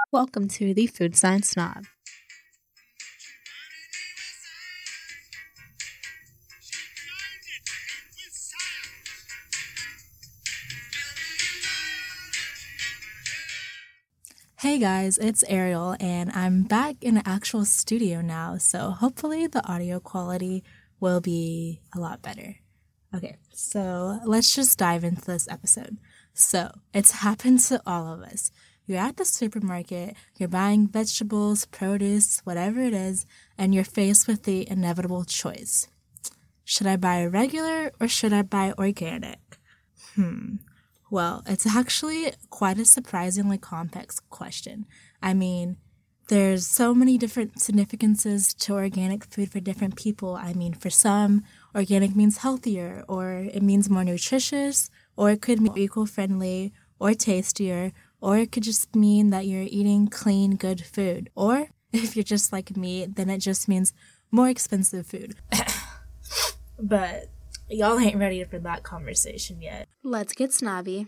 Welcome to the Food Science Snob. Hey guys, it's Ariel, and I'm back in an actual studio now, so hopefully the audio quality will be a lot better. Okay, so let's just dive into this episode. So, it's happened to all of us. You're at the supermarket, you're buying vegetables, produce, whatever it is, and you're faced with the inevitable choice. Should I buy regular or should I buy organic? Well, it's actually quite a surprisingly complex question. I mean, there's so many different significances to organic food for different people. I mean, for some, organic means healthier, or it means more nutritious, or it could mean eco-friendly, or tastier, or it could just mean that you're eating clean, good food. Or, if you're just like me, then it just means more expensive food. But y'all ain't ready for that conversation yet. Let's get snobby.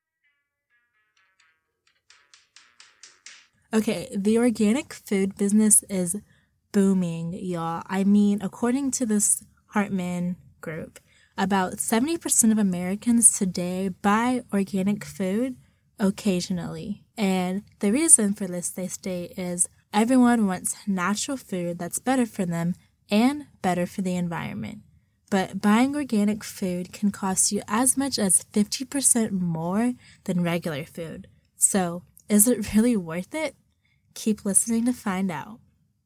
Okay, the organic food business is booming, y'all. I mean, according to this Hartman group, about 70% of Americans today buy organic food occasionally. And the reason for this, they state, is everyone wants natural food that's better for them and better for the environment. But buying organic food can cost you as much as 50% more than regular food. So, is it really worth it? Keep listening to find out.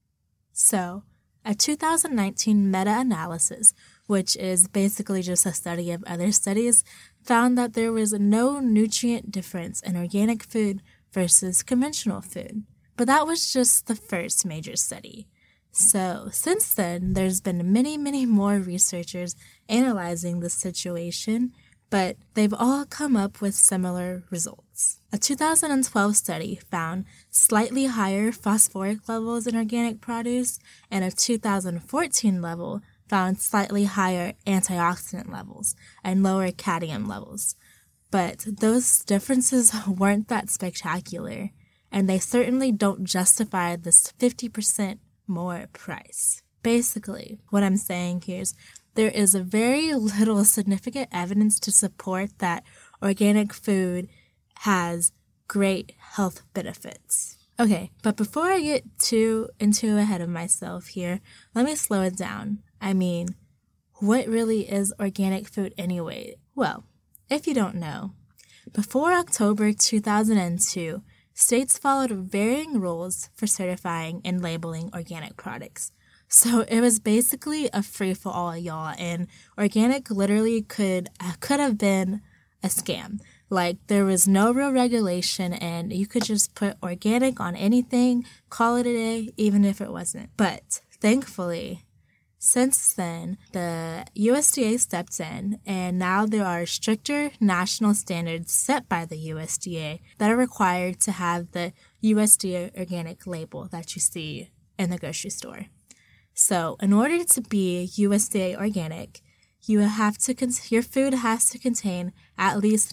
So, a 2019 meta-analysis, which is basically just a study of other studies, found that there was no nutrient difference in organic food versus conventional food. But that was just the first major study. So, since then, there's been many more researchers analyzing the situation, but they've all come up with similar results. A 2012 study found slightly higher phosphoric levels in organic produce, and a 2014 level found slightly higher antioxidant levels and lower cadmium levels. But those differences weren't that spectacular, and they certainly don't justify this 50% more price. Basically, what I'm saying here is there is very little significant evidence to support that organic food has great health benefits. Okay, but before I get too ahead of myself here, let me slow it down. I mean, what really is organic food anyway? Well, if you don't know, before October 2002, states followed varying rules for certifying and labeling organic products. So it was basically a free-for-all, y'all, and organic literally could have been a scam. Like, there was no real regulation, and you could just put organic on anything, call it a day, even if it wasn't. But, thankfully, since then, the USDA stepped in, and now there are stricter national standards set by the USDA that are required to have the USDA organic label that you see in the grocery store. So, in order to be USDA organic, your food has to contain at least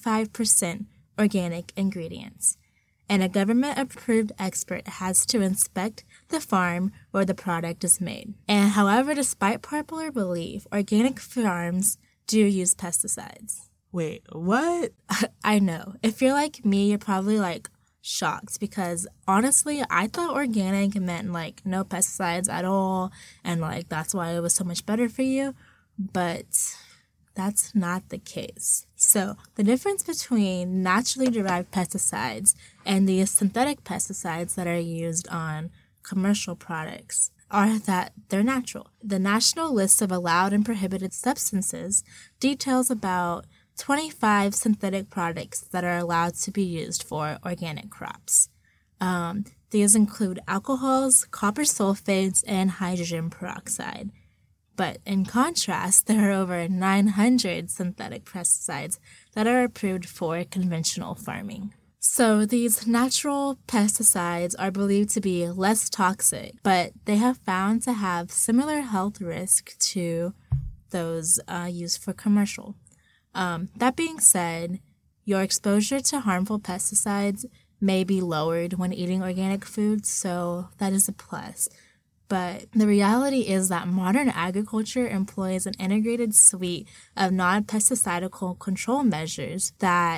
95% organic ingredients. And a government-approved expert has to inspect the farm where the product is made. And however, despite popular belief, organic farms do use pesticides. Wait, what? I know. If you're like me, you're probably shocked because honestly, I thought organic meant no pesticides at all, and that's why it was so much better for you. But that's not the case. So the difference between naturally derived pesticides and the synthetic pesticides that are used on commercial products are that they're natural. The National List of Allowed and Prohibited Substances details about 25 synthetic products that are allowed to be used for organic crops. These include alcohols, copper sulfates, and hydrogen peroxide. But in contrast, there are over 900 synthetic pesticides that are approved for conventional farming. So these natural pesticides are believed to be less toxic, but they have found to have similar health risk to those used for commercial. That being said, your exposure to harmful pesticides may be lowered when eating organic foods, so that is a plus. But the reality is that modern agriculture employs an integrated suite of non-pesticidical control measures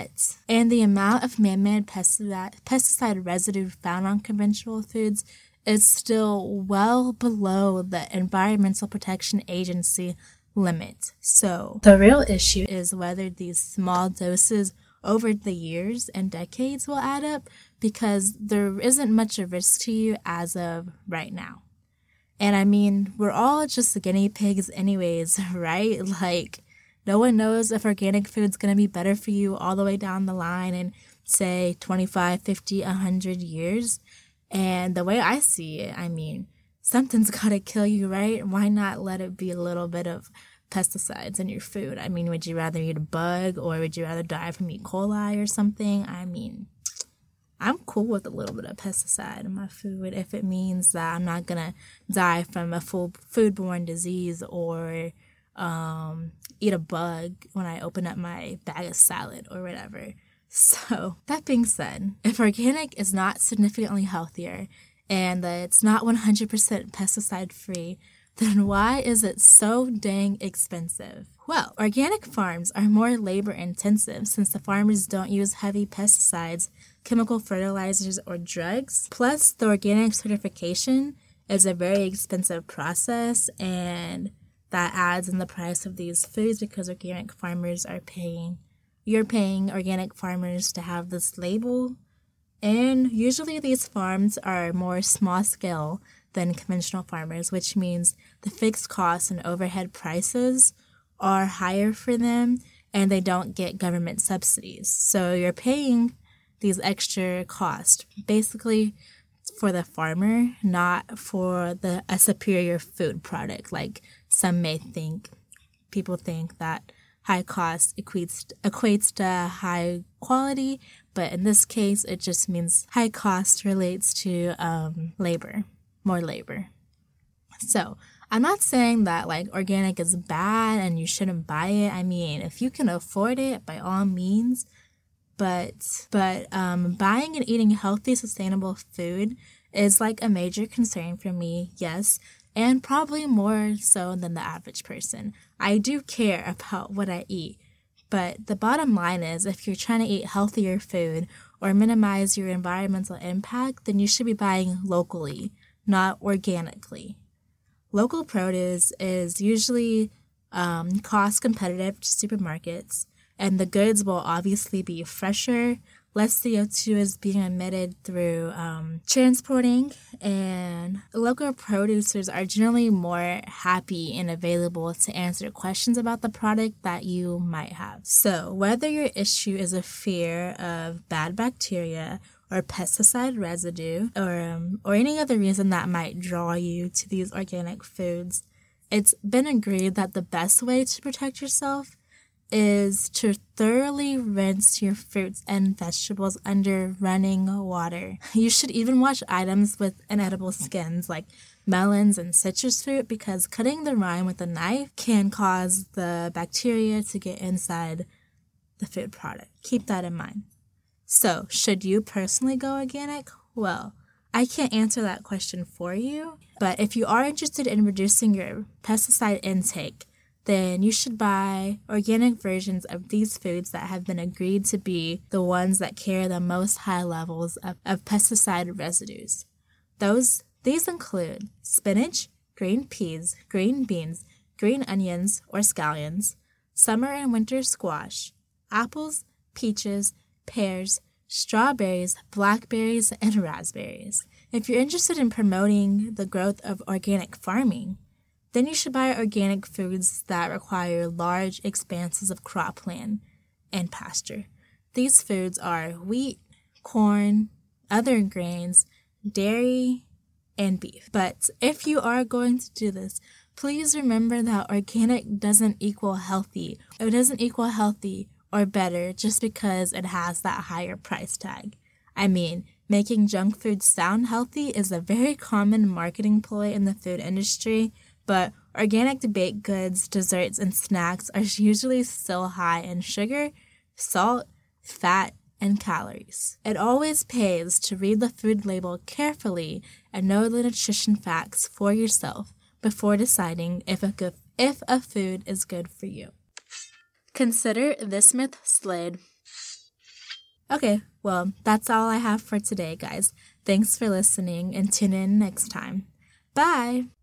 and the amount of man-made pesticide residue found on conventional foods is still well below the Environmental Protection Agency limit. So the real issue is whether these small doses over the years and decades will add up, because there isn't much of risk to you as of right now. And I mean, we're all just guinea pigs anyways, right? Like, no one knows if organic food's going to be better for you all the way down the line in, say, 25, 50, 100 years. And the way I see it, I mean, something's got to kill you, right? Why not let it be a little bit of pesticides in your food? I mean, would you rather eat a bug, or would you rather die from E. coli or something? I mean, I'm cool with a little bit of pesticide in my food if it means that I'm not going to die from a foodborne disease or eat a bug when I open up my bag of salad or whatever. So that being said, if organic is not significantly healthier and that it's not 100% pesticide free, then why is it so dang expensive? Well, organic farms are more labor intensive since the farmers don't use heavy pesticides, chemical fertilizers, or drugs. Plus, the organic certification is a very expensive process, and that adds in the price of these foods because organic farmers you're paying organic farmers to have this label. And usually these farms are more small scale than conventional farmers, which means the fixed costs and overhead prices are higher for them, and they don't get government subsidies. So you're paying these extra costs basically for the farmer, not for a superior food product. Like some may think, people think that high cost equates to high quality, but in this case, it just means high cost relates to more labor. So I'm not saying that like organic is bad and you shouldn't buy it. I mean, if you can afford it, by all means. But buying and eating healthy, sustainable food is like a major concern for me, yes, and probably more so than the average person. I do care about what I eat, but the bottom line is if you're trying to eat healthier food or minimize your environmental impact, then you should be buying locally, not organically. Local produce is usually cost competitive to supermarkets, and the goods will obviously be fresher. Less CO2 is being emitted through transporting, and local producers are generally more happy and available to answer questions about the product that you might have. So whether your issue is a fear of bad bacteria or pesticide residue or any other reason that might draw you to these organic foods, it's been agreed that the best way to protect yourself is to thoroughly rinse your fruits and vegetables under running water. You should even wash items with inedible skins like melons and citrus fruit, because cutting the rind with a knife can cause the bacteria to get inside the food product. Keep that in mind. So, should you personally go organic? Well, I can't answer that question for you, but if you are interested in reducing your pesticide intake, then you should buy organic versions of these foods that have been agreed to be the ones that carry the most high levels of pesticide residues. These include spinach, green peas, green beans, green onions or scallions, summer and winter squash, apples, peaches, pears, strawberries, blackberries, and raspberries. If you're interested in promoting the growth of organic farming, then you should buy organic foods that require large expanses of cropland and pasture. These foods are wheat, corn, other grains, dairy, and beef. But if you are going to do this, please remember that organic doesn't equal healthy. It doesn't equal healthy or better just because it has that higher price tag. I mean, making junk food sound healthy is a very common marketing ploy in the food industry, but organic baked goods, desserts, and snacks are usually still high in sugar, salt, fat, and calories. It always pays to read the food label carefully and know the nutrition facts for yourself before deciding if a food is good for you. Consider this myth slid. Okay, well, that's all I have for today, guys. Thanks for listening and tune in next time. Bye!